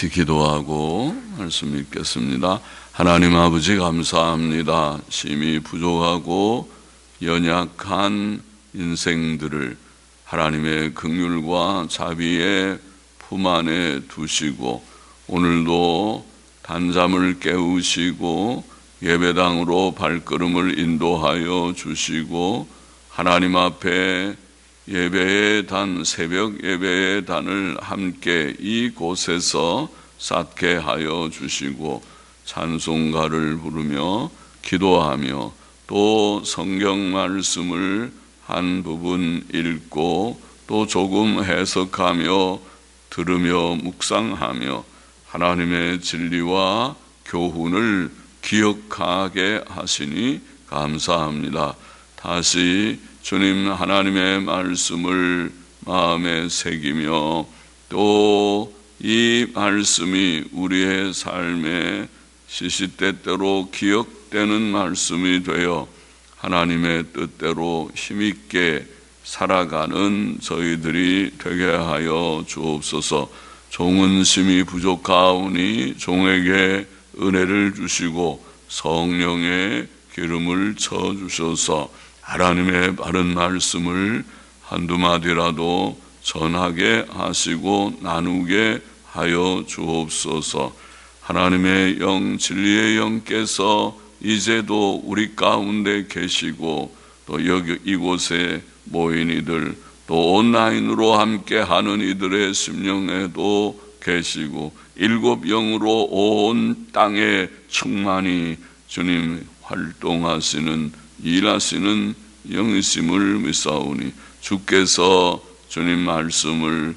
같이 기도하고 말씀 읽겠습니다. 하나님 아버지 감사합니다. 심히 부족하고 연약한 인생들을 하나님의 긍휼과 자비의 품 안에 두시고 오늘도 단잠을 깨우시고 예배당으로 발걸음을 인도하여 주시고 하나님 앞에 예배의 단, 새벽 예배의 단을 함께 이곳에서 쌓게 하여 주시고 찬송가를 부르며 기도하며 또 성경 말씀을 한 부분 읽고 또 조금 해석하며 들으며 묵상하며 하나님의 진리와 교훈을 기억하게 하시니 감사합니다. 다시 주님 하나님의 말씀을 마음에 새기며 또 이 말씀이 우리의 삶에 시시때때로 기억되는 말씀이 되어 하나님의 뜻대로 힘있게 살아가는 저희들이 되게 하여 주옵소서. 종은 심히 부족하오니 종에게 은혜를 주시고 성령의 기름을 쳐주셔서 하나님의 바른 말씀을 한두 마디라도 전하게 하시고 나누게 하여 주옵소서. 하나님의 영, 진리의 영께서 이제도 우리 가운데 계시고 또 여기 이곳에 모인 이들 또 온라인으로 함께 하는 이들의 심령에도 계시고 일곱 영으로 온 땅에 충만히 주님 활동하시는 일하시는 영이심을 믿사오니 주께서 주님 말씀을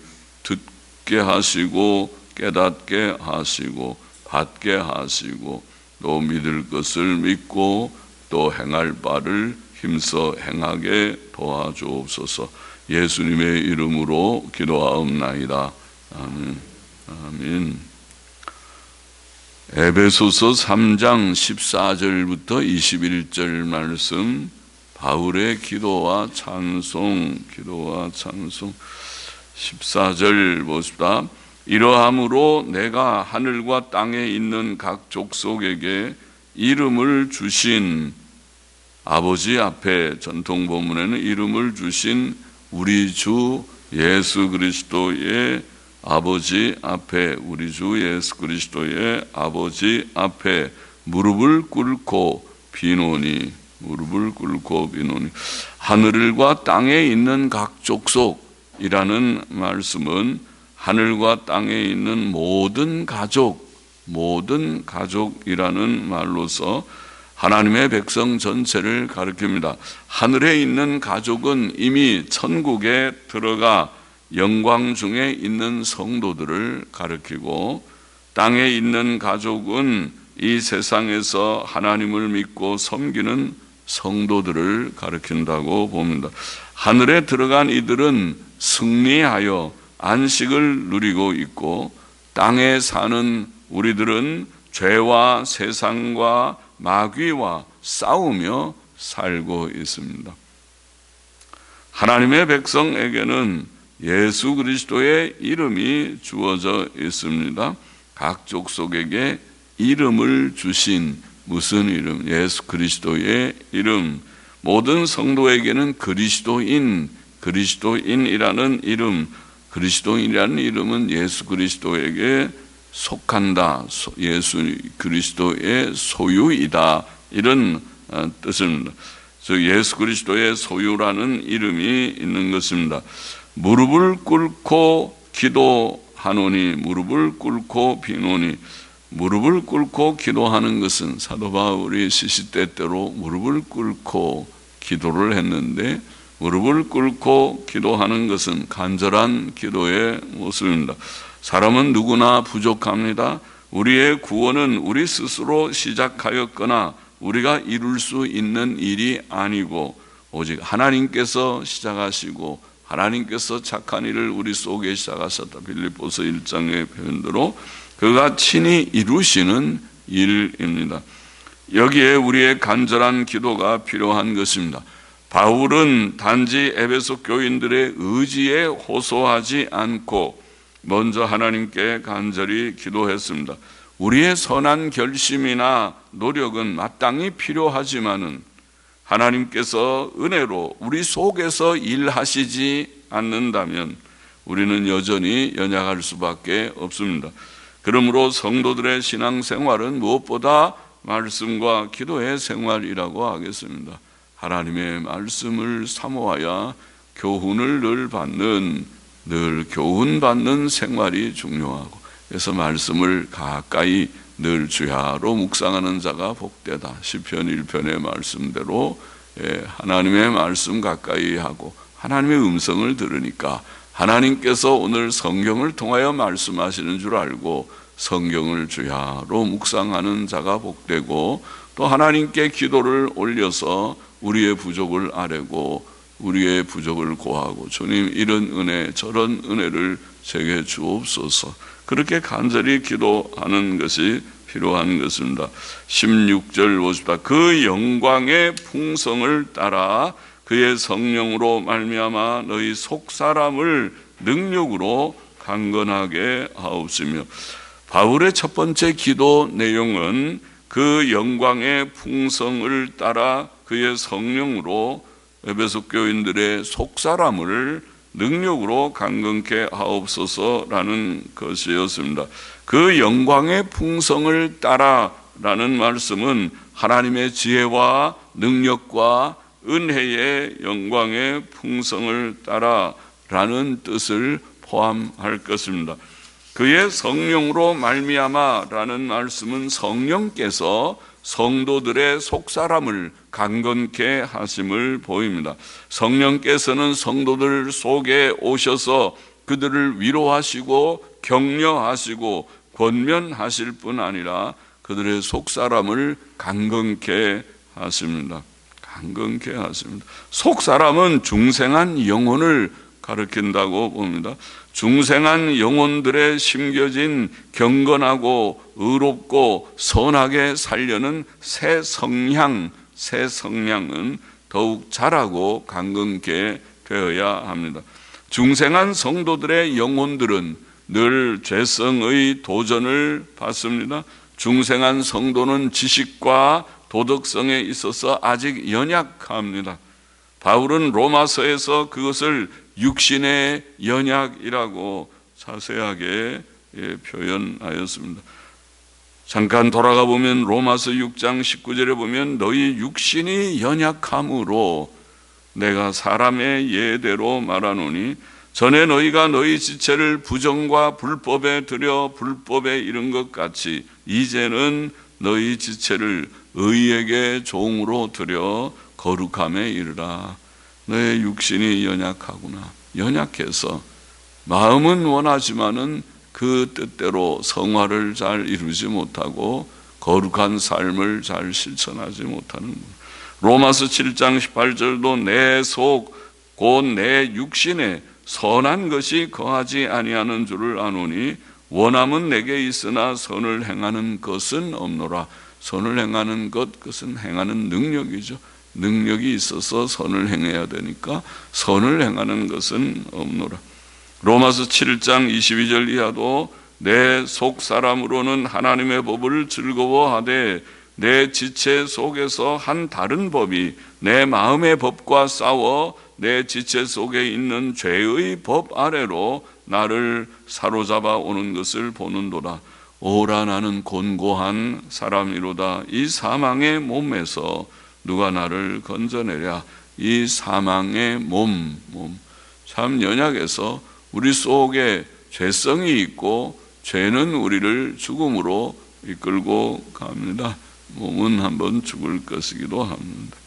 듣게 하시고 깨닫게 하시고 받게 하시고 또 믿을 것을 믿고 또 행할 바를 힘써 행하게 도와주옵소서. 예수님의 이름으로 기도하옵나이다. 아멘. 아멘. 에베소서 3장 14절부터 21절 말씀, 바울의 기도와 찬송 14절 보십시다. 이러함으로 내가 하늘과 땅에 있는 각 족속에게 이름을 주신 아버지 앞에, 전통 본문에는 이름을 주신 우리 주 예수 그리스도의 아버지 앞에, 우리 주 예수 그리스도의 아버지 앞에 무릎을 꿇고 비노니, 하늘과 땅에 있는 각 족속이라는 말씀은 하늘과 땅에 있는 모든 가족이라는 말로서 하나님의 백성 전체를 가리킵니다. 하늘에 있는 가족은 이미 천국에 들어가 영광 중에 있는 성도들을 가리키고, 땅에 있는 가족은 이 세상에서 하나님을 믿고 섬기는 성도들을 가리킨다고 봅니다. 하늘에 들어간 이들은 승리하여 안식을 누리고 있고, 땅에 사는 우리들은 죄와 세상과 마귀와 싸우며 살고 있습니다. 하나님의 백성에게는 예수 그리스도의 이름이 주어져 있습니다. 각 족속에게 이름을 주신, 무슨 이름? 예수 그리스도의 이름. 모든 성도에게는 그리스도인이라는 이름, 그리스도인이라는 이름은 예수 그리스도에게 속한다, 예수 그리스도의 소유이다, 이런 뜻입니다. 즉 예수 그리스도의 소유라는 이름이 있는 것입니다. 무릎을 꿇고 기도하노니, 무릎을 꿇고 비노니. 무릎을 꿇고 기도하는 것은 사도 바울이 시시때때로 무릎을 꿇고 기도를 했는데, 무릎을 꿇고 기도하는 것은 간절한 기도의 모습입니다. 사람은 누구나 부족합니다. 우리의 구원은 우리 스스로 시작하였거나 우리가 이룰 수 있는 일이 아니고 오직 하나님께서 시작하시고 하나님께서 착한 일을 우리 속에 시작하셨다. 빌립보서 1장의 표현대로 그가 친히 이루시는 일입니다. 여기에 우리의 간절한 기도가 필요한 것입니다. 바울은 단지 에베소 교인들의 의지에 호소하지 않고 먼저 하나님께 간절히 기도했습니다. 우리의 선한 결심이나 노력은 마땅히 필요하지만은 하나님께서 은혜로 우리 속에서 일하시지 않는다면 우리는 여전히 연약할 수밖에 없습니다. 그러므로 성도들의 신앙생활은 무엇보다 말씀과 기도의 생활이라고 하겠습니다. 하나님의 말씀을 사모하여 교훈을 늘 교훈받는 생활이 중요하고, 그래서 말씀을 가까이 늘 주야로 묵상하는 자가 복되다. 시편 1편의 말씀대로 하나님의 말씀 가까이 하고 하나님의 음성을 들으니까 하나님께서 오늘 성경을 통하여 말씀하시는 줄 알고 성경을 주야로 묵상하는 자가 복되고, 또 하나님께 기도를 올려서 우리의 부족을 아뢰고 우리의 부족을 고하고, 주님 이런 은혜 저런 은혜를 제게 주옵소서, 그렇게 간절히 기도하는 것이 필요한 것입니다. 16절 보십시다. 그 영광의 풍성을 따라 그의 성령으로 말미암아 너희 속사람을 능력으로 강건하게 하옵시며, 바울의 첫 번째 기도 내용은 그 영광의 풍성을 따라 그의 성령으로 에베소 교인들의 속사람을 능력으로 강건케 하옵소서라는 것이었습니다. 그 영광의 풍성을 따라라는 말씀은 하나님의 지혜와 능력과 은혜의 영광의 풍성을 따라라는 뜻을 포함할 것입니다. 그의 성령으로 말미암아라는 말씀은 성령께서 성도들의 속사람을 강건케 하심을 보입니다. 성령께서는 성도들 속에 오셔서 그들을 위로하시고 격려하시고 권면하실 뿐 아니라 그들의 속사람을 강건케 하십니다. 강건케 하십니다. 속사람은 중생한 영혼을 가리킨다고 봅니다. 중생한 영혼들의 심겨진 경건하고 의롭고 선하게 살려는 새 성량은 더욱 자라고 강건케 되어야 합니다. 중생한 성도들의 영혼들은 늘 죄성의 도전을 받습니다. 중생한 성도는 지식과 도덕성에 있어서 아직 연약합니다. 바울은 로마서에서 그것을 육신의 연약이라고 자세하게 표현하였습니다. 잠깐 돌아가 보면 로마서 6장 19절에 보면 너희 육신이 연약함으로 내가 사람의 예대로 말하노니 전에 너희가 너희 지체를 부정과 불법에 들여 불법에 이른 것 같이 이제는 너희 지체를 의에게 종으로 들여 거룩함에 이르라. 너의 육신이 연약하구나. 연약해서 마음은 원하지만은 그 뜻대로 성화를 잘 이루지 못하고 거룩한 삶을 잘 실천하지 못하는 것. 로마서 7장 18절도 내 속 곧 내 육신에 선한 것이 거하지 아니하는 줄을 아노니 원함은 내게 있으나 선을 행하는 것은 없노라. 선을 행하는 것, 그것은 행하는 능력이죠. 능력이 있어서 선을 행해야 되니까 선을 행하는 것은 없노라. 로마서 7장 22절 이하도 내 속 사람으로는 하나님의 법을 즐거워하되 내 지체 속에서 한 다른 법이 내 마음의 법과 싸워 내 지체 속에 있는 죄의 법 아래로 나를 사로잡아 오는 것을 보는도다. 오라 나는 곤고한 사람이로다. 이 사망의 몸에서 누가 나를 건져내랴. 이 사망의 몸 참 연약해서 우리 속에 죄성이 있고 죄는 우리를 죽음으로 이끌고 갑니다. 몸은 한번 죽을 것이기도 합니다.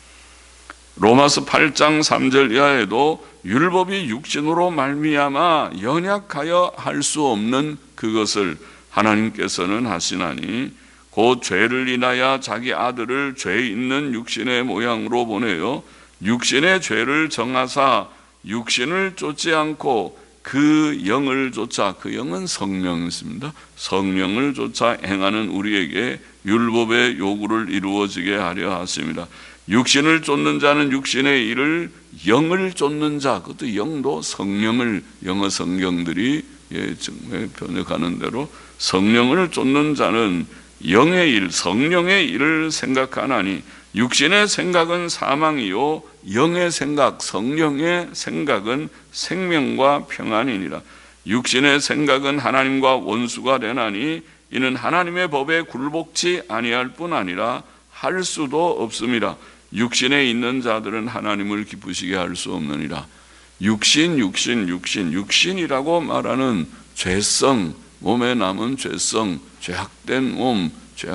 로마서 8장 3절 이하에도 율법이 육신으로 말미암아 연약하여 할 수 없는 그것을 하나님께서는 하시나니 곧 죄를 인하여 자기 아들을 죄 있는 육신의 모양으로 보내어 육신의 죄를 정하사 육신을 쫓지 않고 그 영을 쫓아, 그 영은 성령이십니다. 성령을 쫓아 행하는 우리에게 율법의 요구를 이루어지게 하려 하십니다. 육신을 쫓는 자는 육신의 일을, 영을 쫓는 자, 그것도 영도 성령을 영어 성경들이 정말 번역하는 대로 성령을 쫓는 자는 영의 일, 성령의 일을 생각하나니 육신의 생각은 사망이요 영의 생각, 성령의 생각은 생명과 평안이니라. 육신의 생각은 하나님과 원수가 되나니 이는 하나님의 법에 굴복치 아니할 뿐 아니라 할 수도 없음이라. 육신에 있는 자들은 하나님을 기쁘시게 할 수 없느니라. 육신이라고 말하는 죄성, 몸에 남은 죄성, 죄악된 몸.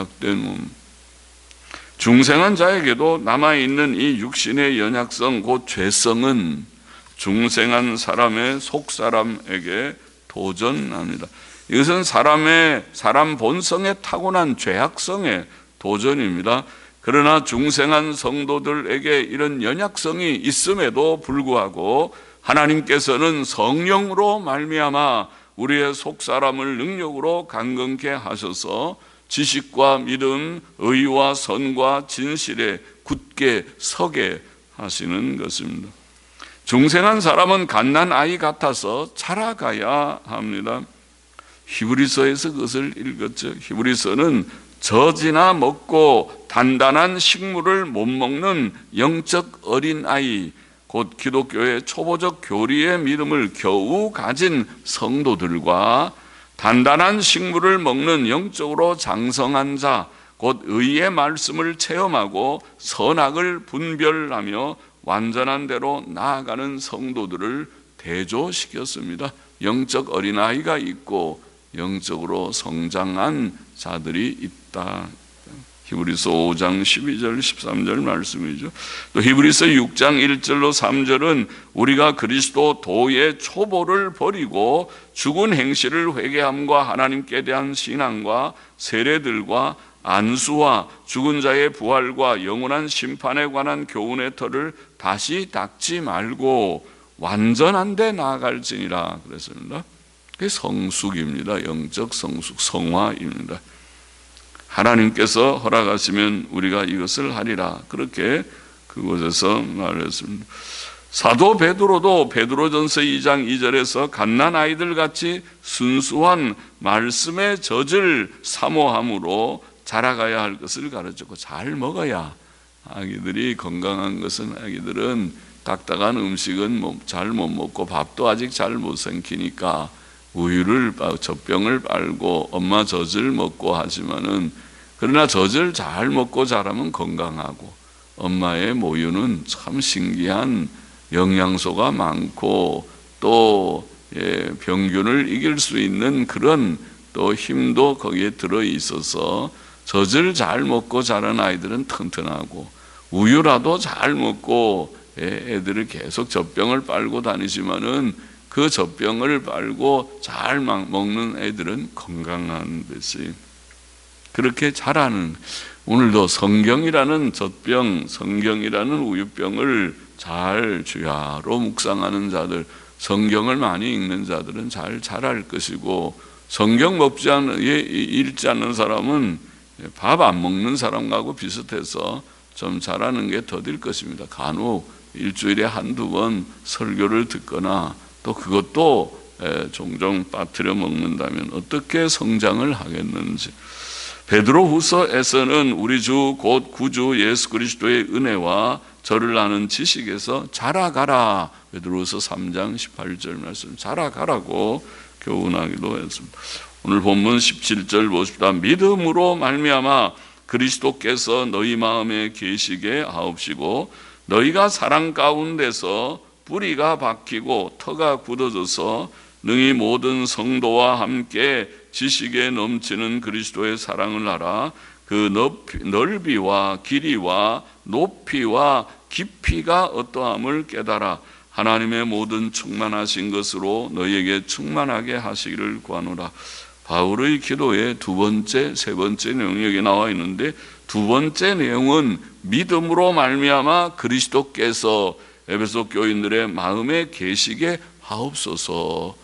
중생한 자에게도 남아있는 이 육신의 연약성, 곧 죄성은 중생한 사람의 속사람에게 도전합니다. 이것은 사람 본성에 타고난 죄악성의 도전입니다. 그러나 중생한 성도들에게 이런 연약성이 있음에도 불구하고 하나님께서는 성령으로 말미암아 우리의 속사람을 능력으로 강건케 하셔서 지식과 믿음, 의와 선과 진실에 굳게 서게 하시는 것입니다. 중생한 사람은 갓난아이 같아서 자라가야 합니다. 히브리서에서 그것을 읽었죠. 히브리서는 젖이나 먹고 단단한 식물을 못 먹는 영적 어린아이, 곧 기독교의 초보적 교리의 믿음을 겨우 가진 성도들과 단단한 식물을 먹는 영적으로 장성한 자, 곧 의의 말씀을 체험하고 선악을 분별하며 완전한 대로 나아가는 성도들을 대조시켰습니다. 영적 어린아이가 있고 영적으로 성장한 자들이 있다. 히브리서 5장 12절 13절 말씀이죠. 또 히브리서 6장 1절로 3절은 우리가 그리스도 도의 초보를 버리고 죽은 행실을 회개함과 하나님께 대한 신앙과 세례들과 안수와 죽은 자의 부활과 영원한 심판에 관한 교훈의 터를 다시 닦지 말고 완전한 데 나아갈지니라 그랬습니다. 그게 성숙입니다. 영적 성숙, 성화입니다. 하나님께서 허락하시면 우리가 이것을 하리라. 그렇게 그곳에서 말했습니다. 사도 베드로도 베드로전서 2장 2절에서 갓난아이들 같이 순수한 말씀의 젖을 사모함으로 자라가야 할 것을 가르쳤고, 잘 먹어야 아기들이 건강한 것은, 아기들은 딱딱한 음식은 잘 못 먹고 밥도 아직 잘 못 삼키니까 젖병을 빨고 엄마 젖을 먹고 하지만은, 그러나 젖을 잘 먹고 자라면 건강하고, 엄마의 모유는 참 신기한 영양소가 많고 또 병균을 이길 수 있는 그런 또 힘도 거기에 들어 있어서 젖을 잘 먹고 자란 아이들은 튼튼하고, 우유라도 잘 먹고 애들을 계속 젖병을 빨고 다니지만은 그 젖병을 빨고 잘 먹는 애들은 건강한 것이, 그렇게 자라는, 오늘도 성경이라는 젖병, 성경이라는 우유병을 잘 주야로 묵상하는 자들, 성경을 많이 읽는 자들은 잘 자랄 것이고, 성경 읽지 않는 사람은 밥 안 먹는 사람하고 비슷해서 좀 자라는 게 더딜 것입니다. 간혹 일주일에 한두 번 설교를 듣거나 또 그것도 종종 빠뜨려 먹는다면 어떻게 성장을 하겠는지. 베드로후서에서는 우리 주 곧 구주 예수 그리스도의 은혜와 저를 아는 지식에서 자라가라, 베드로후서 3장 18절 말씀, 자라가라고 교훈하기도 했습니다. 오늘 본문 17절 보십시다. 믿음으로 말미암아 그리스도께서 너희 마음에 계시게 하옵시고, 너희가 사랑 가운데서 뿌리가 박히고 터가 굳어져서 능히 모든 성도와 함께 지식에 넘치는 그리스도의 사랑을 알아 그 넓이와 길이와 높이와 깊이가 어떠함을 깨달아 하나님의 모든 충만하신 것으로 너희에게 충만하게 하시기를 구하노라. 바울의 기도의 두 번째, 세 번째 내용이 여기 나와 있는데, 두 번째 내용은 믿음으로 말미암아 그리스도께서 에베소 교인들의 마음에 계시게 하옵소서.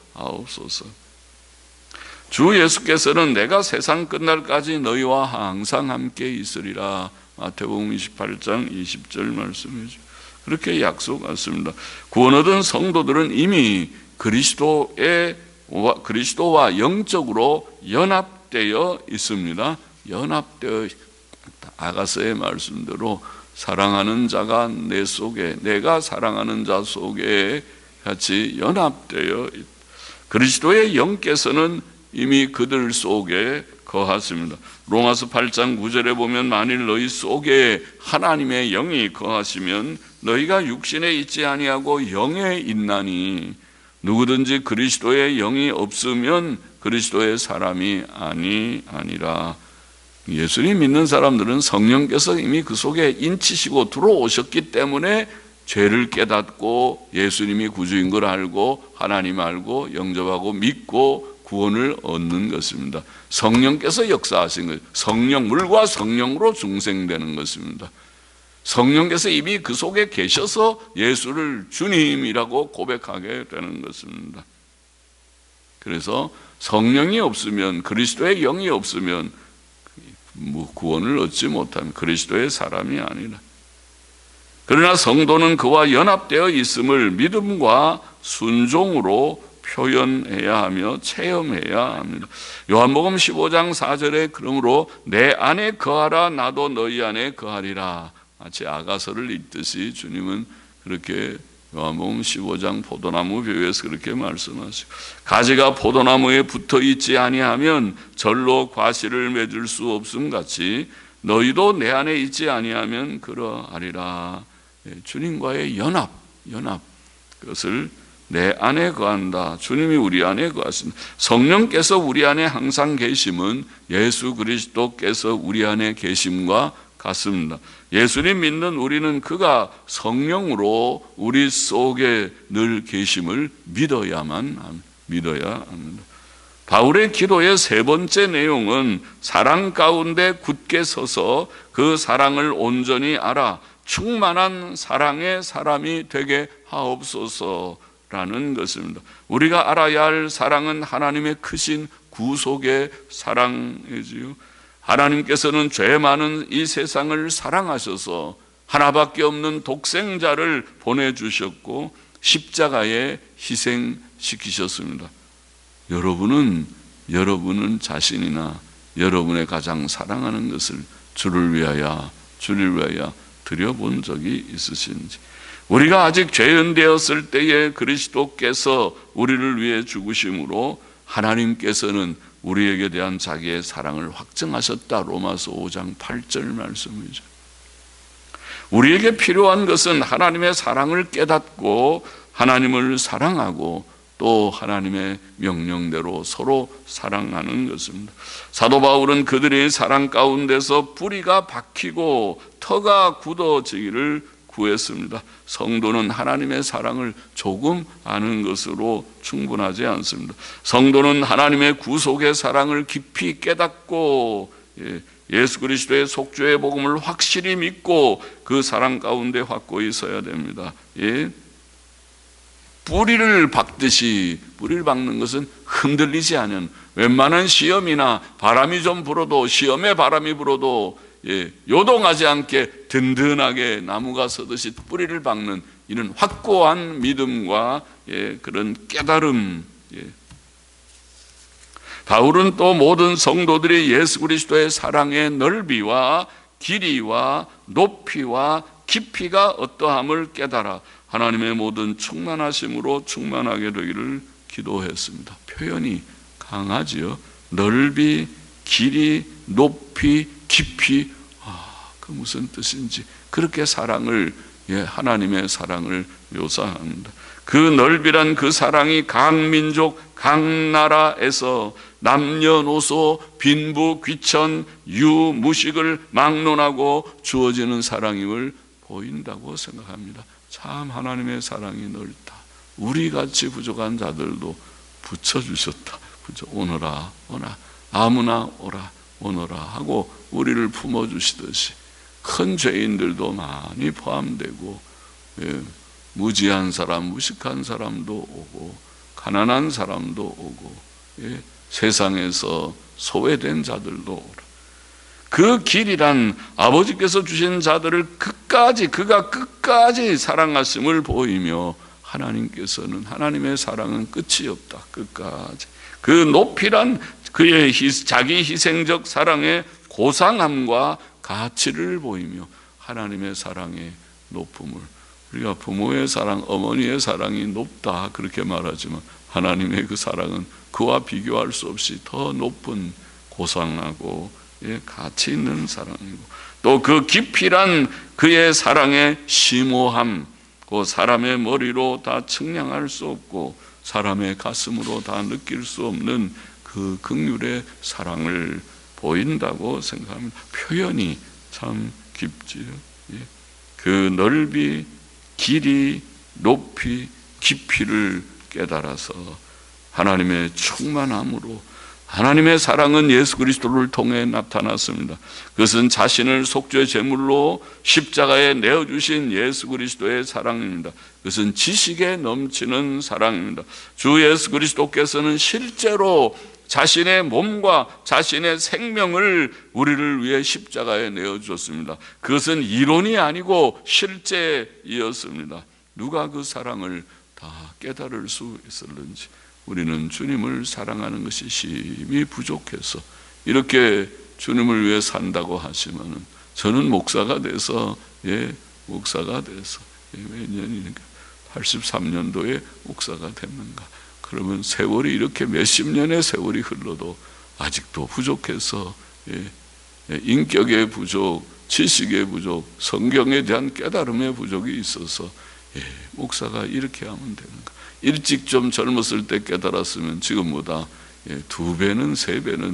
주 예수께서는 내가 세상 끝날까지 너희와 항상 함께 있으리라. 마태복음 28장 20절 말씀이죠. 그렇게 약속하셨습니다. 구원 얻은 성도들은 이미 그리스도의 그리스도와 영적으로 연합되어 있습니다. 연합되어 있다. 아가서의 말씀대로 사랑하는 자가 내 속에, 내가 사랑하는 자 속에 같이 연합되어 있다. 그리스도의 영께서는 이미 그들 속에 거하십니다. 로마서 8장 9절에 보면 만일 너희 속에 하나님의 영이 거하시면 너희가 육신에 있지 아니하고 영에 있나니 누구든지 그리스도의 영이 없으면 그리스도의 사람이 아니라. 예수님 믿는 사람들은 성령께서 이미 그 속에 인치시고 들어오셨기 때문에 죄를 깨닫고 예수님이 구주인 걸 알고 하나님 알고 영접하고 믿고 구원을 얻는 것입니다. 성령께서 역사하신 것, 성령, 물과 성령으로 중생되는 것입니다. 성령께서 이미 그 속에 계셔서 예수를 주님이라고 고백하게 되는 것입니다. 그래서 성령이 없으면, 그리스도의 영이 없으면 구원을 얻지 못하면 그리스도의 사람이 아니라. 그러나 성도는 그와 연합되어 있음을 믿음과 순종으로 표현해야 하며 체험해야 합니다. 요한복음 15장 4절에 그러므로 내 안에 거하라 나도 너희 안에 거하리라. 마치 아가서를 읽듯이 주님은 그렇게 요한복음 15장 포도나무 비유에서 그렇게 말씀하시고, 가지가 포도나무에 붙어 있지 아니하면 절로 과실을 맺을 수 없음 같이 너희도 내 안에 있지 아니하면 그러하리라. 주님과의 연합 그것을 내 안에 거한다. 주님이 우리 안에 거하신다. 성령께서 우리 안에 항상 계심은 예수 그리스도께서 우리 안에 계심과 같습니다. 예수님 믿는 우리는 그가 성령으로 우리 속에 늘 계심을 믿어야 합니다. 바울의 기도의 세 번째 내용은 사랑 가운데 굳게 서서 그 사랑을 온전히 알아 충만한 사랑의 사람이 되게 하옵소서라는 것입니다. 우리가 알아야 할 사랑은 하나님의 크신 구속의 사랑이지요. 하나님께서는 죄 많은 이 세상을 사랑하셔서 하나밖에 없는 독생자를 보내주셨고 십자가에 희생시키셨습니다. 여러분은 자신이나 여러분의 가장 사랑하는 것을 주를 위하여 드려본 적이 있으신지, 우리가 아직 죄인되었을 때에 그리스도께서 우리를 위해 죽으심으로 하나님께서는 우리에게 대한 자기의 사랑을 확증하셨다. 로마서 5장 8절 말씀이죠. 우리에게 필요한 것은 하나님의 사랑을 깨닫고 하나님을 사랑하고 또 하나님의 명령대로 서로 사랑하는 것입니다. 사도 바울은 그들의 사랑 가운데서 뿌리가 박히고 터가 굳어지기를 구했습니다. 성도는 하나님의 사랑을 조금 아는 것으로 충분하지 않습니다. 성도는 하나님의 구속의 사랑을 깊이 깨닫고 예수 그리스도의 속죄의 복음을 확실히 믿고 그 사랑 가운데 확고히 서야 됩니다. 뿌리를 박듯이, 뿌리를 박는 것은 흔들리지 않은, 웬만한 시험이나 바람이 좀 불어도, 시험에 바람이 불어도 요동하지 않게 든든하게 나무가 서듯이 뿌리를 박는 이런 확고한 믿음과 그런 깨달음. 바울은 또 모든 성도들이 예수 그리스도의 사랑의 넓이와 길이와 높이와 깊이가 어떠함을 깨달아 하나님의 모든 충만하심으로 충만하게 되기를 기도했습니다. 표현이 강하지요. 넓이, 길이, 높이, 깊이. 그 무슨 뜻인지 그렇게 사랑을, 하나님의 사랑을 묘사합니다. 그 넓이란 그 사랑이 각 민족, 각 나라에서 남녀노소, 빈부, 귀천, 유무식을 막론하고 주어지는 사랑임을 보인다고 생각합니다. 참 하나님의 사랑이 넓다. 우리같이 부족한 자들도 붙여주셨다. 그죠? 오너라 아무나 오너라 하고 우리를 품어주시듯이 큰 죄인들도 많이 포함되고, 무지한 사람, 무식한 사람도 오고, 가난한 사람도 오고, 세상에서 소외된 자들도 오라. 그 길이란 아버지께서 주신 자들을 그가 끝까지 사랑하심을 보이며 하나님께서는, 하나님의 사랑은 끝이 없다. 끝까지. 그 높이란 그의 자기 희생적 사랑의 고상함과 가치를 보이며 하나님의 사랑의 높음을, 우리가 부모의 사랑, 어머니의 사랑이 높다 그렇게 말하지만 하나님의 그 사랑은 그와 비교할 수 없이 더 높은 고상하고 가치 있는 사랑이고, 또 그 깊이란 그의 사랑의 심오함, 그 사람의 머리로 다 측량할 수 없고 사람의 가슴으로 다 느낄 수 없는 그 긍휼의 사랑을 보인다고 생각합니다. 표현이 참 깊지요. 그 넓이, 길이, 높이, 깊이를 깨달아서 하나님의 충만함으로, 하나님의 사랑은 예수 그리스도를 통해 나타났습니다. 그것은 자신을 속죄 제물로 십자가에 내어주신 예수 그리스도의 사랑입니다. 그것은 지식에 넘치는 사랑입니다. 주 예수 그리스도께서는 실제로 자신의 몸과 자신의 생명을 우리를 위해 십자가에 내어주었습니다. 그것은 이론이 아니고 실제이었습니다. 누가 그 사랑을 다 깨달을 수 있었는지, 우리는 주님을 사랑하는 것이 심히 부족해서 이렇게 주님을 위해 산다고 하시면은, 저는 목사가 돼서 목사가 돼서 몇 년이니까 83년도에 목사가 됐는가, 그러면 세월이 이렇게 몇십 년의 세월이 흘러도 아직도 부족해서 인격의 부족, 지식의 부족, 성경에 대한 깨달음의 부족이 있어서 목사가 이렇게 하면 되는가. 일찍 좀 젊었을 때 깨달았으면 지금보다 2배는 3배는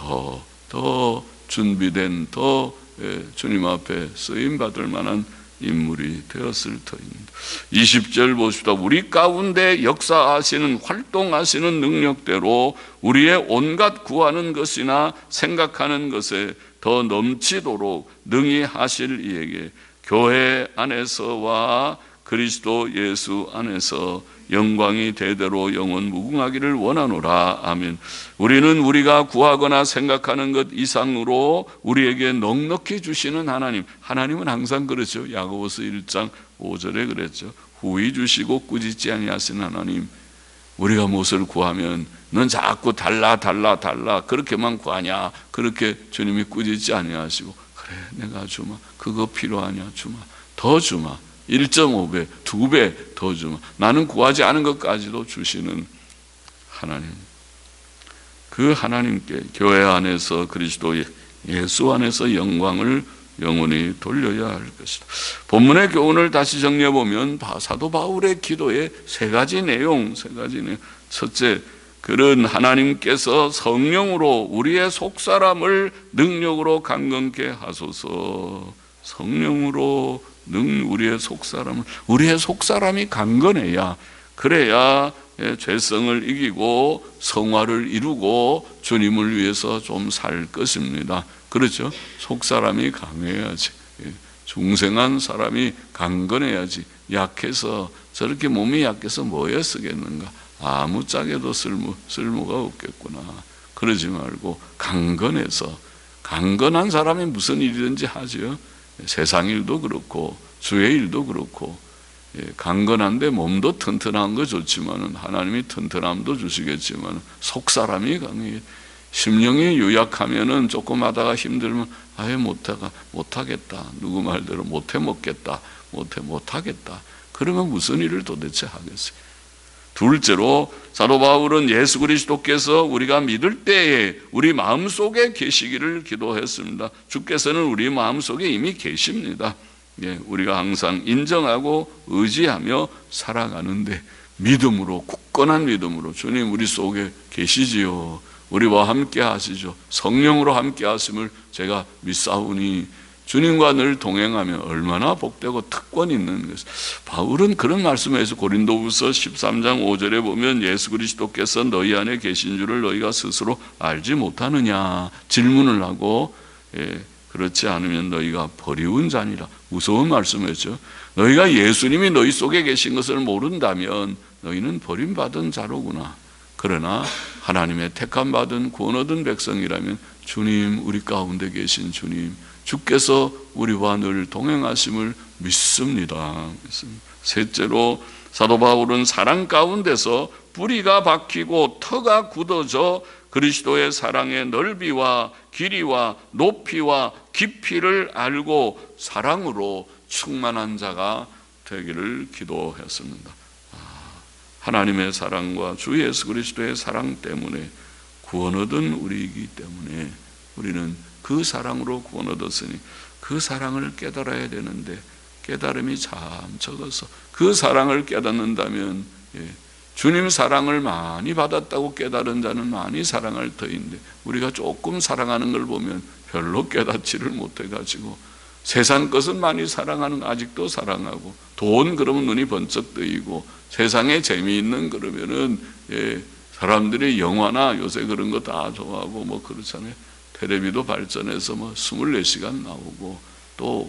더 준비된, 더 주님 앞에 쓰임받을 만한 인물이 되었을 터입니다. 20절 보십시다. 우리 가운데 역사하시는, 활동하시는 능력대로 우리의 온갖 구하는 것이나 생각하는 것에 더 넘치도록 능히 하실 이에게 교회 안에서와 그리스도 예수 안에서 영광이 대대로 영원 무궁하기를 원하노라. 아멘. 우리는 우리가 구하거나 생각하는 것 이상으로 우리에게 넉넉히 주시는 하나님, 하나님은 항상 그렇죠. 야고보서 1장 5절에 그랬죠. 후히 주시고 꾸짖지 아니하시는 하나님, 우리가 무엇을 구하면 넌 자꾸 달라 그렇게만 구하냐, 그렇게 주님이 꾸짖지 아니하시고, 그래 내가 주마, 그거 필요하냐 주마, 더 주마, 1.5배, 2배 더 주마, 나는 구하지 않은 것까지도 주시는 하나님, 그 하나님께 교회 안에서 그리스도 예수 안에서 영광을 영원히 돌려야 할 것이다. 본문의 교훈을 다시 정리해 보면 사도 바울의 기도의 3가지 내용. 첫째, 그는 하나님께서 성령으로 우리의 속사람을 능력으로 강건케 하소서. 성령으로 우리의 속사람이 강건해야, 그래야 죄성을 이기고 성화를 이루고 주님을 위해서 좀 살 것입니다. 그렇죠? 속사람이 강해야지, 중생한 사람이 강건해야지. 약해서, 저렇게 몸이 약해서 뭐에 쓰겠는가, 아무짝에도 쓸모가 없겠구나, 그러지 말고 강건해서, 강건한 사람이 무슨 일이든지 하죠. 세상 일도 그렇고 주의 일도 그렇고, 강건한데 몸도 튼튼한 거 좋지만은 하나님이 튼튼함도 주시겠지만 속사람이 강해. 심령이 유약하면은 조금 하다가 힘들면 아예 못하겠다, 누구 말대로 못해 먹겠다, 못하겠다, 그러면 무슨 일을 도대체 하겠어요? 둘째로, 사도 바울은 예수 그리스도께서 우리가 믿을 때에 우리 마음속에 계시기를 기도했습니다. 주께서는 우리 마음속에 이미 계십니다. 우리가 항상 인정하고 의지하며 살아가는데, 믿음으로, 굳건한 믿음으로 주님 우리 속에 계시지요, 우리와 함께 하시죠, 성령으로 함께 하심을 제가 믿사오니, 주님과 늘 동행하면 얼마나 복되고 특권 있는 것을. 바울은 그런 말씀을 해서 고린도후서 13장 5절에 보면 예수 그리스도께서 너희 안에 계신 줄을 너희가 스스로 알지 못하느냐 질문을 하고, 그렇지 않으면 너희가 버리운 자니라, 무서운 말씀이었죠. 너희가 예수님이 너희 속에 계신 것을 모른다면 너희는 버림받은 자로구나. 그러나 하나님의 택함받은 구원 얻은 백성이라면 주님, 우리 가운데 계신 주님, 주께서 우리와 늘 동행하심을 믿습니다. 셋째로, 사도 바울은 사랑 가운데서 뿌리가 박히고 터가 굳어져 그리스도의 사랑의 넓이와 길이와 높이와 깊이를 알고 사랑으로 충만한 자가 되기를 기도했습니다. 하나님의 사랑과 주 예수 그리스도의 사랑 때문에 구원 얻은 우리이기 때문에 우리는 그 사랑으로 구원 얻었으니 그 사랑을 깨달아야 되는데 깨달음이 참 적어서 그 사랑을 깨닫는다면 주님 사랑을 많이 받았다고 깨달은 자는 많이 사랑할 터인데 우리가 조금 사랑하는 걸 보면 별로 깨닫지를 못해가지고 세상 것은 많이 사랑하는, 아직도 사랑하고, 돈 그러면 눈이 번쩍 뜨이고, 세상에 재미있는 그러면은 사람들이 영화나 요새 그런 거 다 좋아하고 뭐 그렇잖아요. 텔레비도 발전해서 뭐 24시간 나오고 또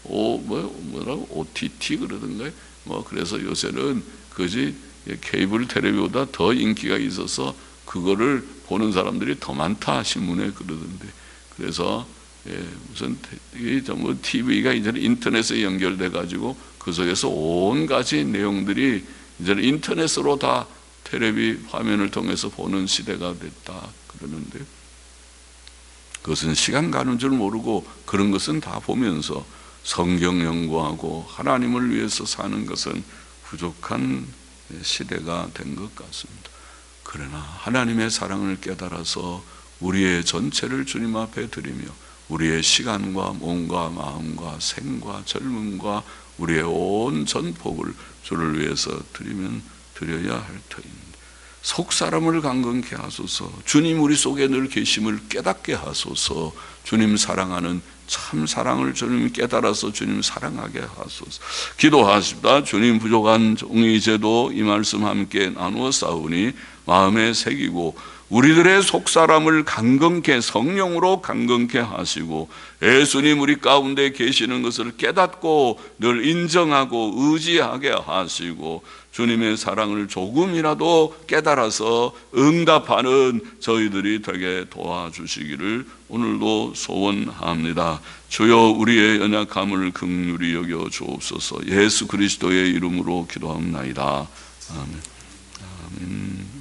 뭐라고 OTT 그러던가요? 뭐 그래서 요새는 케이블 텔레비보다 더 인기가 있어서 그거를 보는 사람들이 더 많다 신문에 그러던데, 그래서 무슨 전부 TV가 이제 인터넷에 연결돼 가지고 그 속에서 온갖 내용들이 이제 인터넷으로 다 텔레비 화면을 통해서 보는 시대가 됐다 그러는데, 그것은 시간 가는 줄 모르고 그런 것은 다 보면서 성경 연구하고 하나님을 위해서 사는 것은 부족한 시대가 된 것 같습니다. 그러나 하나님의 사랑을 깨달아서 우리의 전체를 주님 앞에 드리며 우리의 시간과 몸과 마음과 생과 젊음과 우리의 온 전폭을 주를 위해서 드려야 할 터입니다. 속사람을 강건케 하소서. 주님 우리 속에 늘 계심을 깨닫게 하소서. 주님 사랑하는 참 사랑을 주님 깨달아서 주님 사랑하게 하소서. 기도하십니다. 주님 부족한 종이 이제도 이 말씀 함께 나누어 싸우니 마음에 새기고 우리들의 속사람을 강건케, 성령으로 강건케 하시고 예수님 우리 가운데 계시는 것을 깨닫고 늘 인정하고 의지하게 하시고 주님의 사랑을 조금이라도 깨달아서 응답하는 저희들이 되게 도와주시기를 오늘도 소원합니다. 주여 우리의 연약함을 긍휼히 여겨 주옵소서. 예수 그리스도의 이름으로 기도합나이다. 아멘. 아멘.